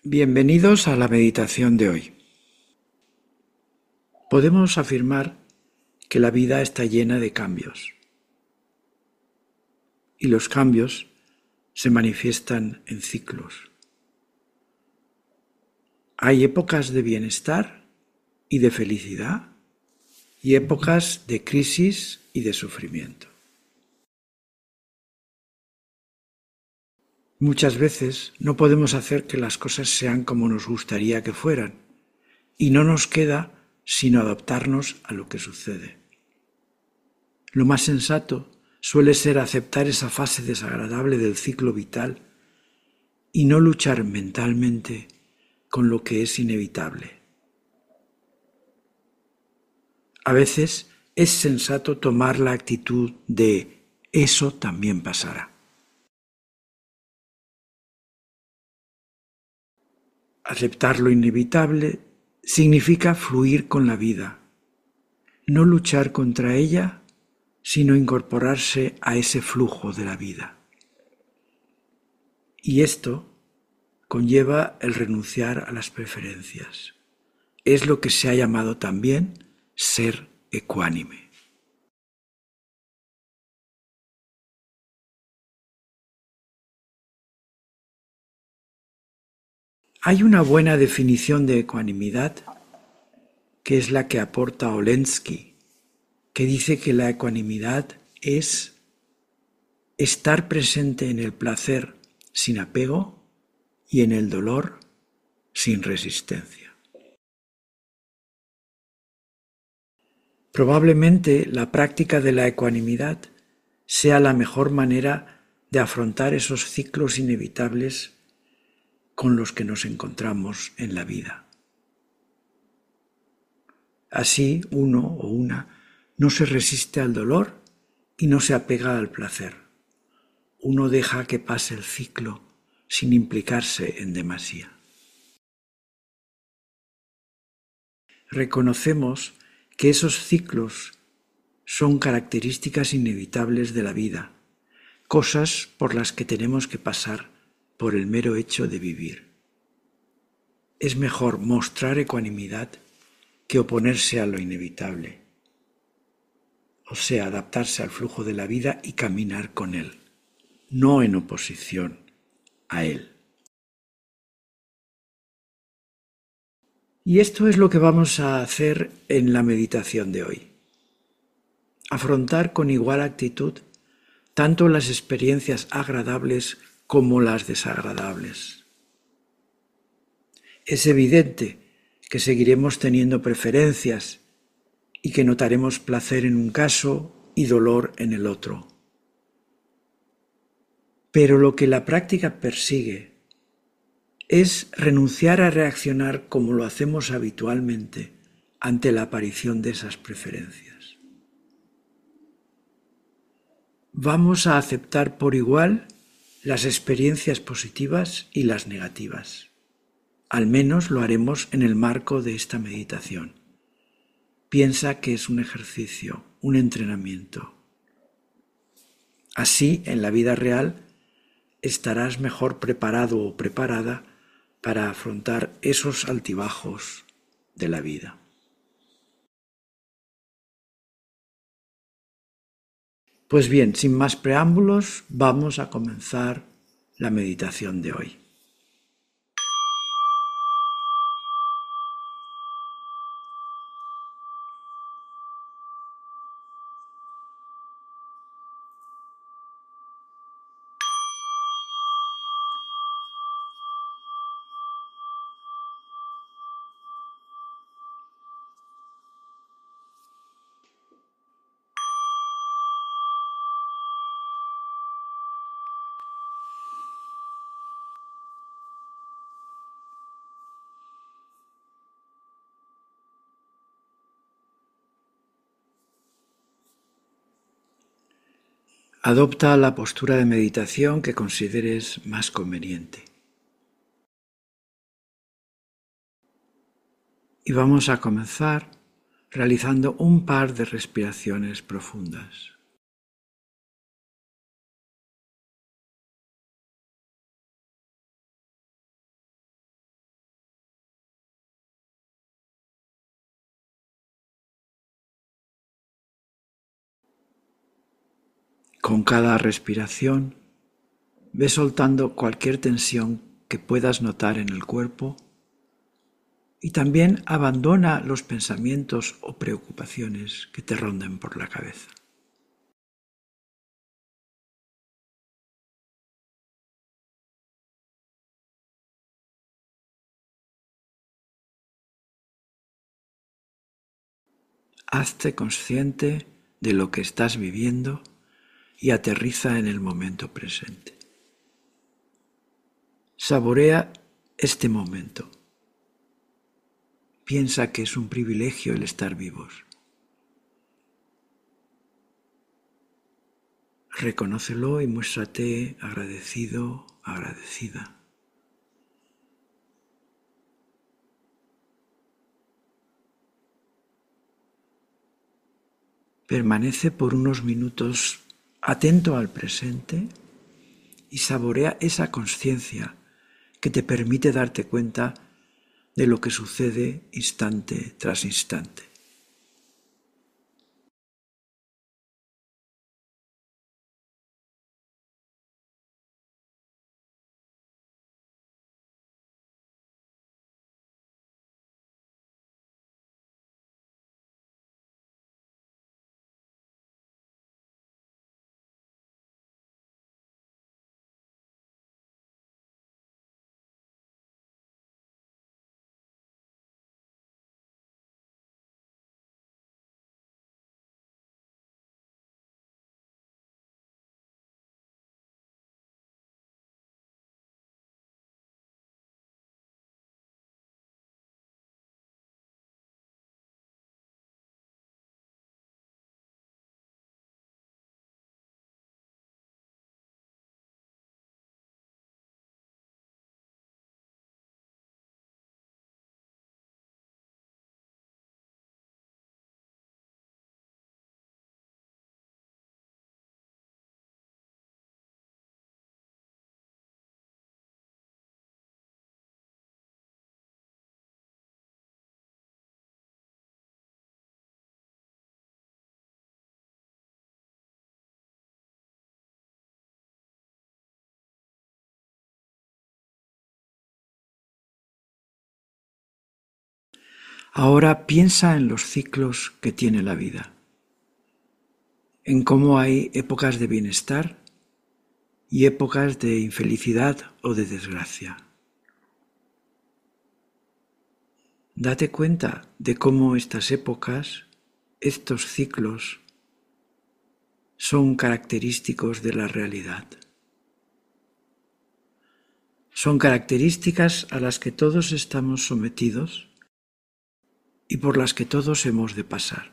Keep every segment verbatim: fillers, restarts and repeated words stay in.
Bienvenidos a la meditación de hoy. Podemos afirmar que la vida está llena de cambios y los cambios se manifiestan en ciclos. Hay épocas de bienestar y de felicidad y épocas de crisis y de sufrimiento. Muchas veces no podemos hacer que las cosas sean como nos gustaría que fueran y no nos queda sino adaptarnos a lo que sucede. Lo más sensato suele ser aceptar esa fase desagradable del ciclo vital y no luchar mentalmente con lo que es inevitable. A veces es sensato tomar la actitud de eso también pasará. Aceptar lo inevitable significa fluir con la vida, no luchar contra ella, sino incorporarse a ese flujo de la vida. Y esto conlleva el renunciar a las preferencias. Es lo que se ha llamado también ser ecuánime. Hay una buena definición de ecuanimidad, que es la que aporta Olendzki, que dice que la ecuanimidad es estar presente en el placer sin apego y en el dolor sin resistencia. Probablemente la práctica de la ecuanimidad sea la mejor manera de afrontar esos ciclos inevitables con los que nos encontramos en la vida. Así uno o una no se resiste al dolor y no se apega al placer. Uno deja que pase el ciclo sin implicarse en demasía. Reconocemos que esos ciclos son características inevitables de la vida, cosas por las que tenemos que pasar por el mero hecho de vivir. Es mejor mostrar ecuanimidad que oponerse a lo inevitable, o sea, adaptarse al flujo de la vida y caminar con él, no en oposición a él. Y esto es lo que vamos a hacer en la meditación de hoy. Afrontar con igual actitud tanto las experiencias agradables como las desagradables. Es evidente que seguiremos teniendo preferencias y que notaremos placer en un caso y dolor en el otro. Pero lo que la práctica persigue es renunciar a reaccionar como lo hacemos habitualmente ante la aparición de esas preferencias. Vamos a aceptar por igual las experiencias positivas y las negativas. Al menos lo haremos en el marco de esta meditación. Piensa que es un ejercicio, un entrenamiento. Así, en la vida real, estarás mejor preparado o preparada para afrontar esos altibajos de la vida. Pues bien, sin más preámbulos, vamos a comenzar la meditación de hoy. Adopta la postura de meditación que consideres más conveniente. Y vamos a comenzar realizando un par de respiraciones profundas. Con cada respiración, ve soltando cualquier tensión que puedas notar en el cuerpo y también abandona los pensamientos o preocupaciones que te ronden por la cabeza. Hazte consciente de lo que estás viviendo y aterriza en el momento presente. Saborea este momento. Piensa que es un privilegio el estar vivos. Reconócelo y muéstrate agradecido, agradecida. Permanece por unos minutos atento al presente y saborea esa conciencia que te permite darte cuenta de lo que sucede instante tras instante. Ahora piensa en los ciclos que tiene la vida, en cómo hay épocas de bienestar y épocas de infelicidad o de desgracia. Date cuenta de cómo estas épocas, estos ciclos, son característicos de la realidad. Son características a las que todos estamos sometidos y por las que todos hemos de pasar.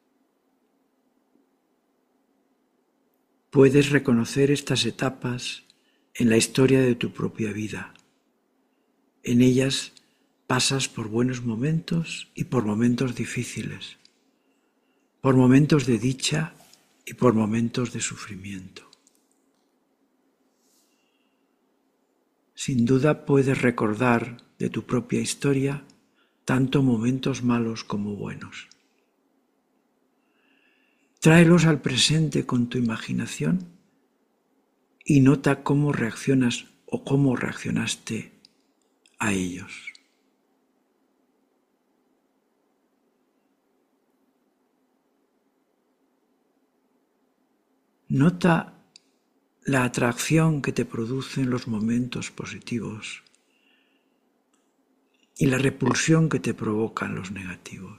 Puedes reconocer estas etapas en la historia de tu propia vida. En ellas pasas por buenos momentos y por momentos difíciles, por momentos de dicha y por momentos de sufrimiento. Sin duda puedes recordar de tu propia historia tanto momentos malos como buenos. Tráelos al presente con tu imaginación y nota cómo reaccionas o cómo reaccionaste a ellos. Nota la atracción que te producen los momentos positivos y la repulsión que te provocan los negativos.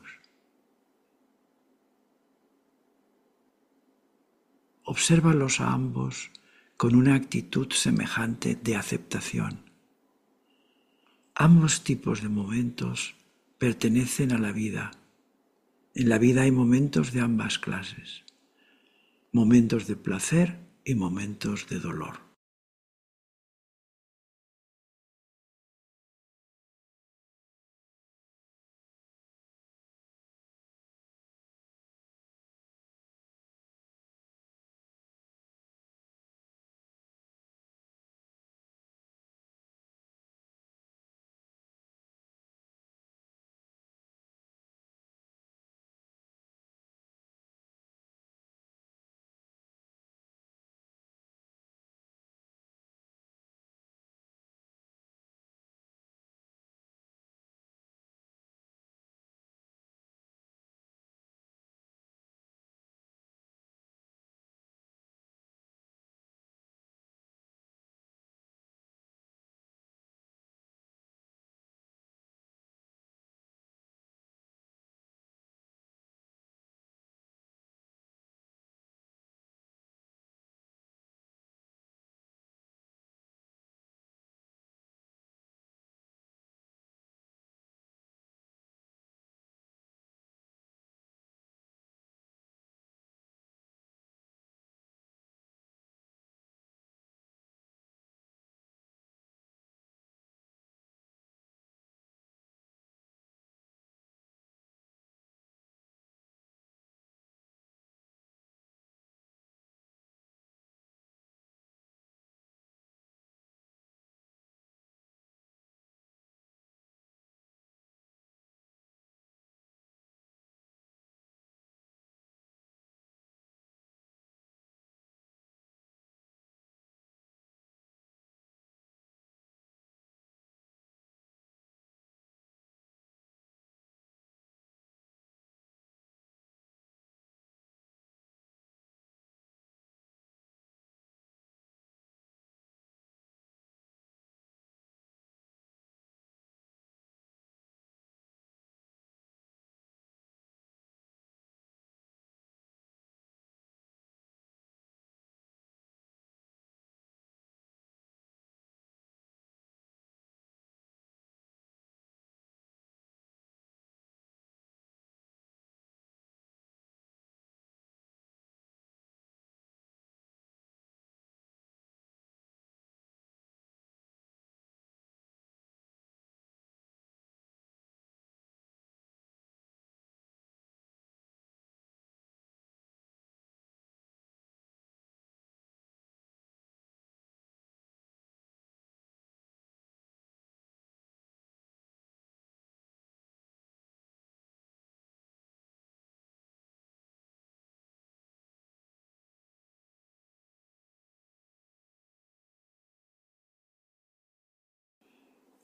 Obsérvalos a ambos con una actitud semejante de aceptación. Ambos tipos de momentos pertenecen a la vida. En la vida hay momentos de ambas clases, momentos de placer y momentos de dolor.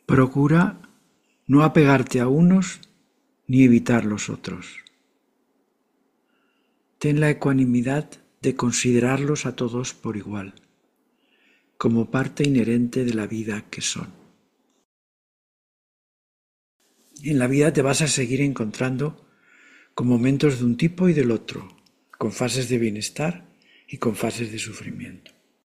Procura no apegarte a unos ni evitar los otros. Ten la ecuanimidad de considerarlos a todos por igual, como parte inherente de la vida que son. En la vida te vas a seguir encontrando con momentos de un tipo y del otro, con fases de bienestar y con fases de sufrimiento.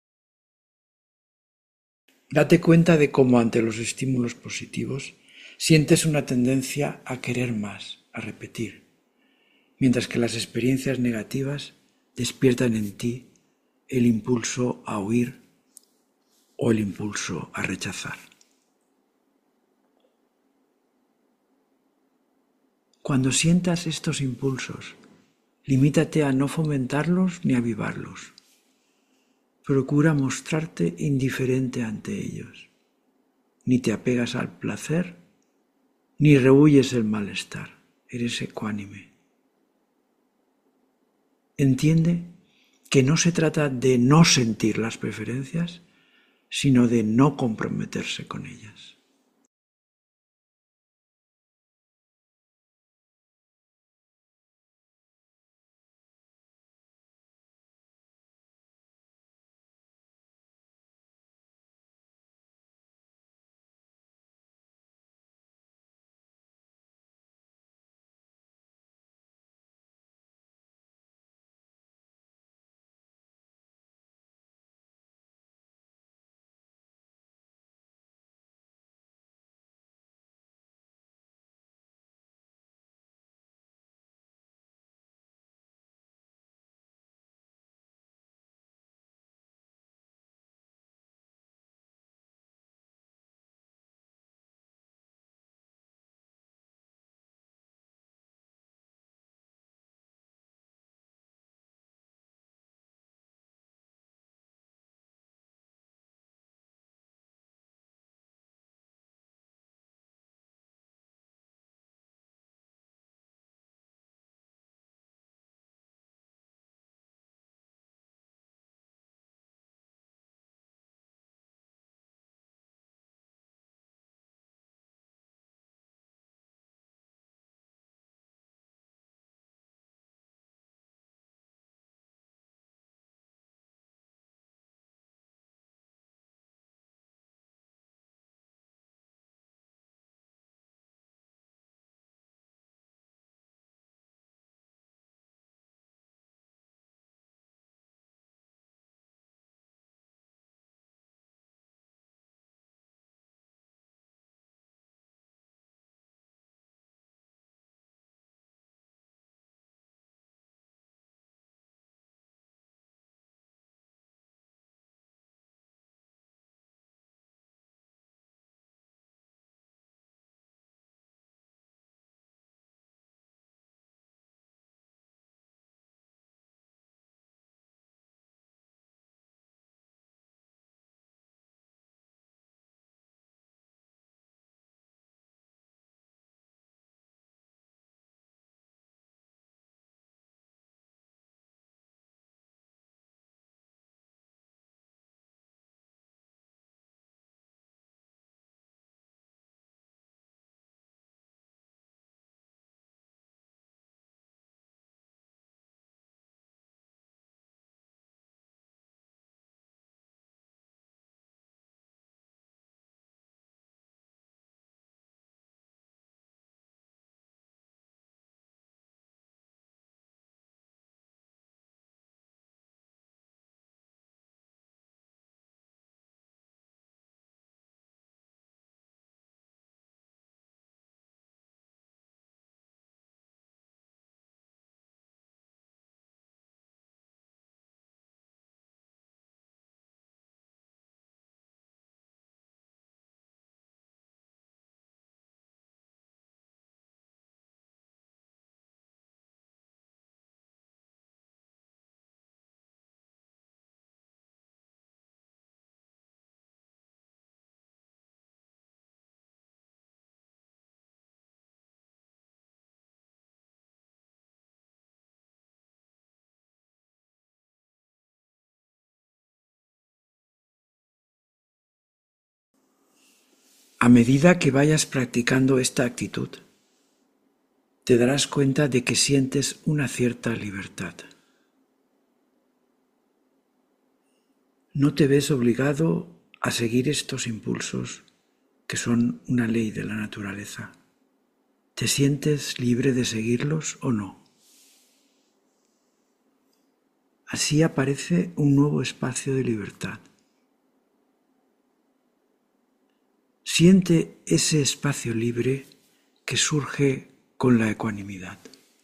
Date cuenta de cómo ante los estímulos positivos sientes una tendencia a querer más, a repetir, mientras que las experiencias negativas despiertan en ti el impulso a huir o el impulso a rechazar. Cuando sientas estos impulsos, limítate a no fomentarlos ni avivarlos. Procura mostrarte indiferente ante ellos. Ni te apegas al placer, ni rehuyes el malestar. Eres ecuánime. Entiende que no se trata de no sentir las preferencias, sino de no comprometerse con ellas. A medida que vayas practicando esta actitud, te darás cuenta de que sientes una cierta libertad. No te ves obligado a seguir estos impulsos que son una ley de la naturaleza. ¿Te sientes libre de seguirlos o no? Así aparece un nuevo espacio de libertad. Siente ese espacio libre que surge con la ecuanimidad.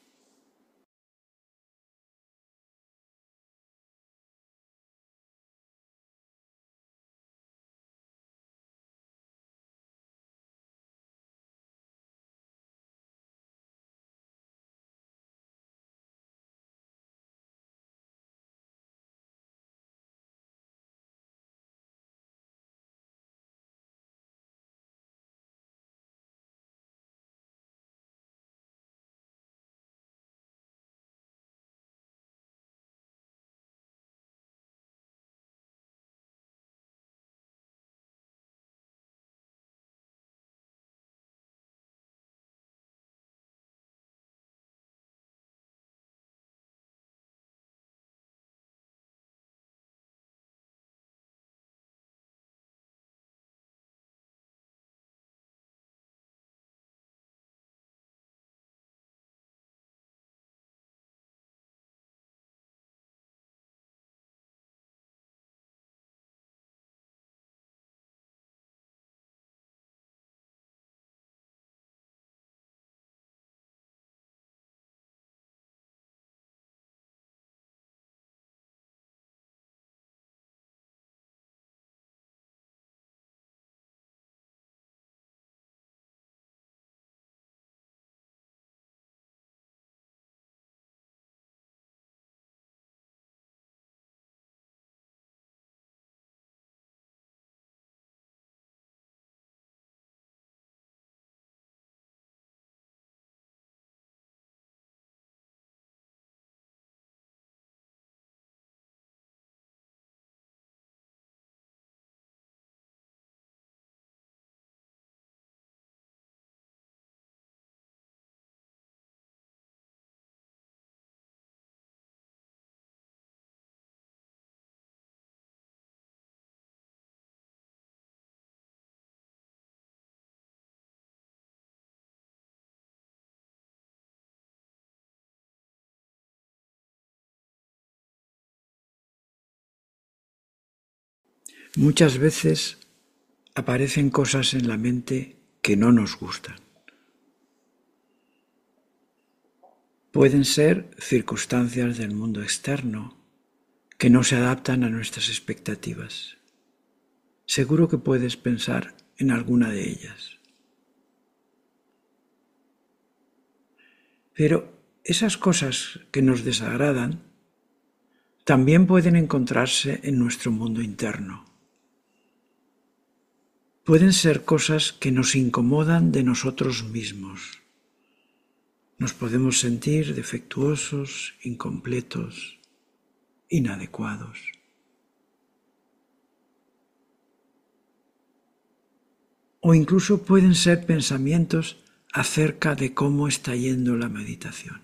Muchas veces aparecen cosas en la mente que no nos gustan. Pueden ser circunstancias del mundo externo que no se adaptan a nuestras expectativas. Seguro que puedes pensar en alguna de ellas. Pero esas cosas que nos desagradan también pueden encontrarse en nuestro mundo interno. Pueden ser cosas que nos incomodan de nosotros mismos. Nos podemos sentir defectuosos, incompletos, inadecuados. O incluso pueden ser pensamientos acerca de cómo está yendo la meditación.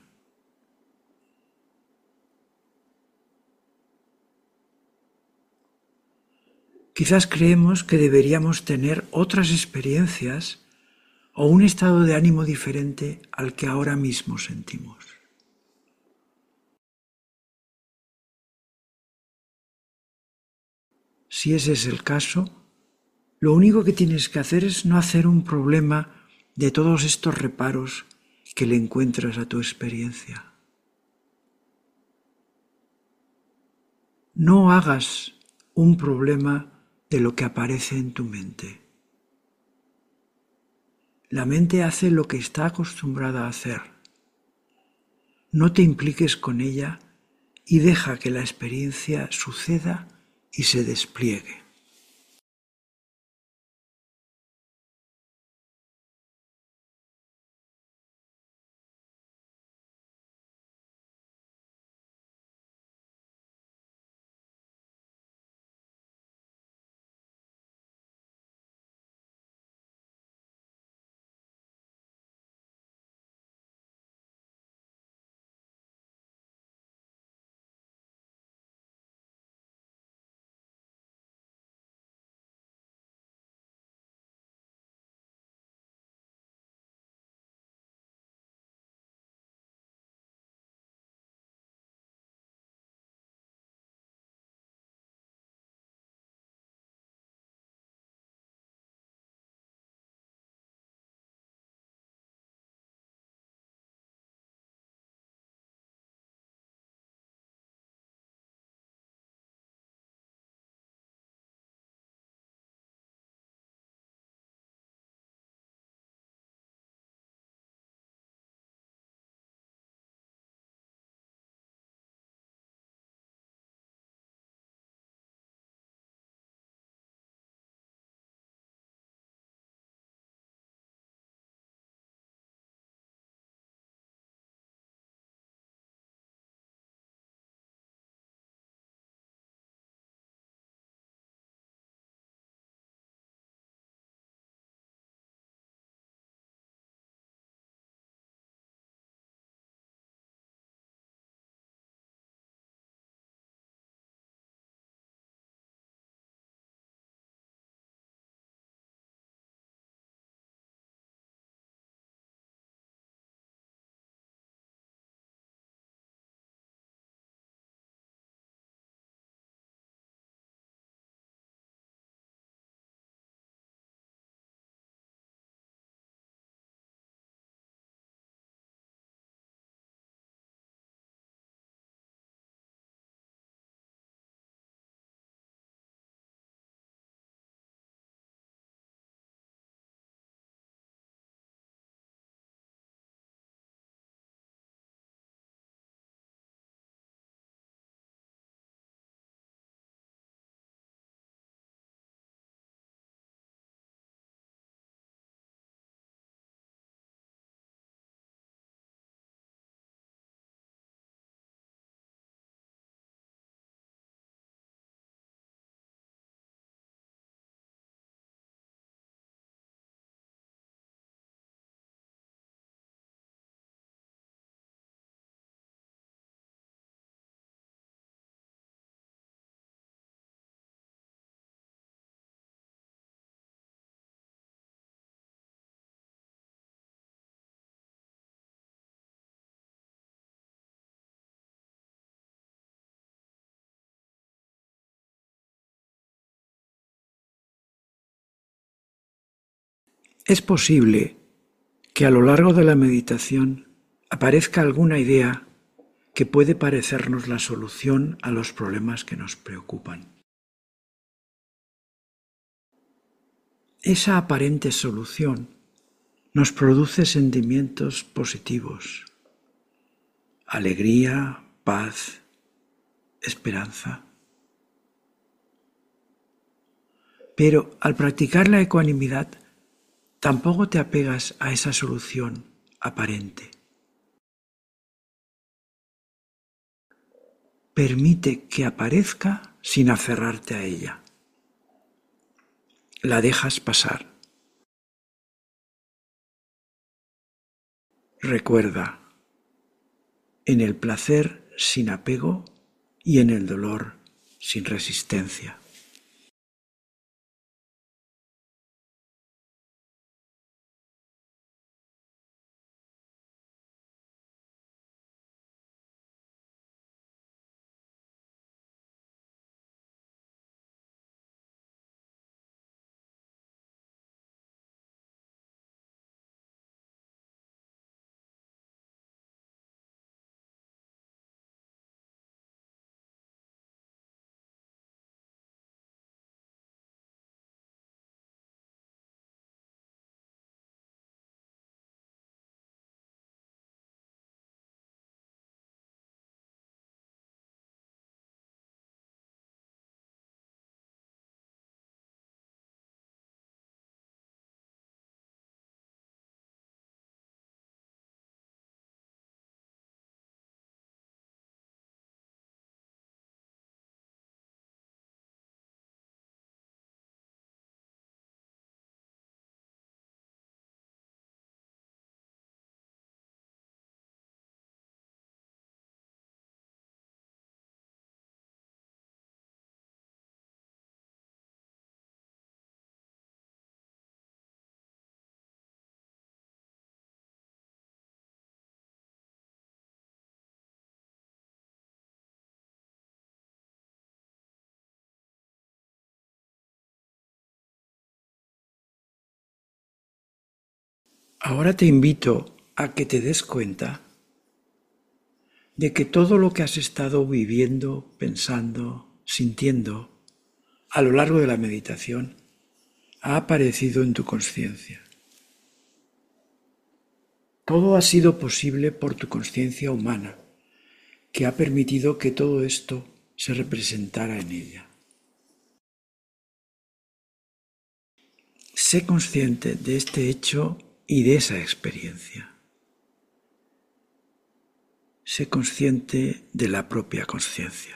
Quizás creemos que deberíamos tener otras experiencias o un estado de ánimo diferente al que ahora mismo sentimos. Si ese es el caso, lo único que tienes que hacer es no hacer un problema de todos estos reparos que le encuentras a tu experiencia. No hagas un problema de lo que aparece en tu mente. La mente hace lo que está acostumbrada a hacer. No te impliques con ella y deja que la experiencia suceda y se despliegue. Es posible que a lo largo de la meditación aparezca alguna idea que puede parecernos la solución a los problemas que nos preocupan. Esa aparente solución nos produce sentimientos positivos, alegría, paz, esperanza. Pero al practicar la ecuanimidad, tampoco te apegas a esa solución aparente. Permite que aparezca sin aferrarte a ella. La dejas pasar. Recuerda, en el placer sin apego y en el dolor sin resistencia. Ahora te invito a que te des cuenta de que todo lo que has estado viviendo, pensando, sintiendo a lo largo de la meditación ha aparecido en tu conciencia. Todo ha sido posible por tu conciencia humana, que ha permitido que todo esto se representara en ella. Sé consciente de este hecho y de esa experiencia. Sé consciente de la propia conciencia.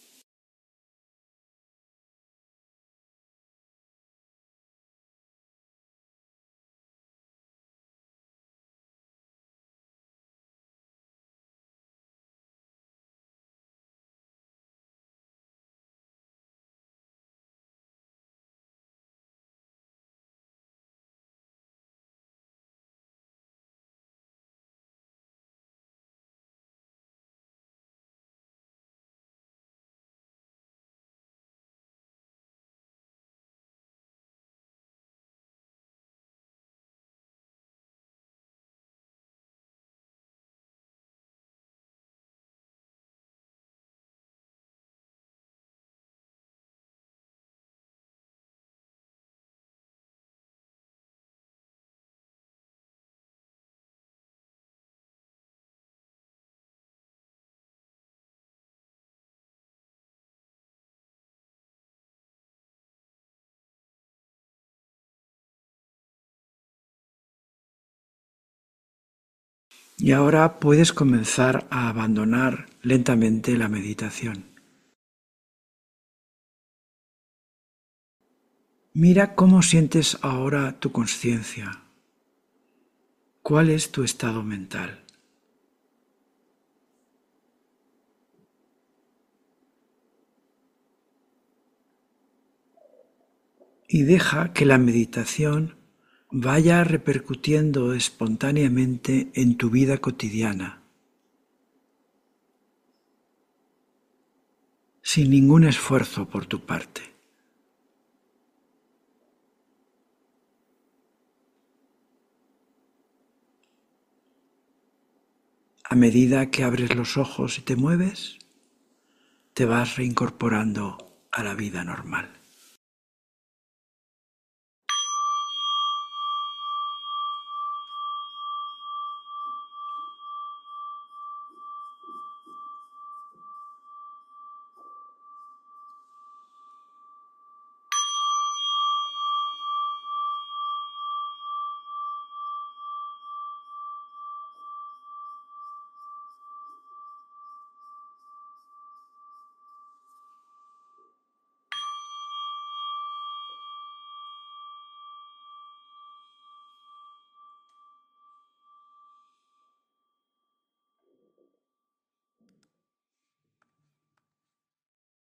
Y ahora puedes comenzar a abandonar lentamente la meditación. Mira cómo sientes ahora tu conciencia. ¿Cuál es tu estado mental? Y deja que la meditación vaya repercutiendo espontáneamente en tu vida cotidiana, sin ningún esfuerzo por tu parte. a medida que abres los ojos y te mueves, te vas reincorporando a la vida normal.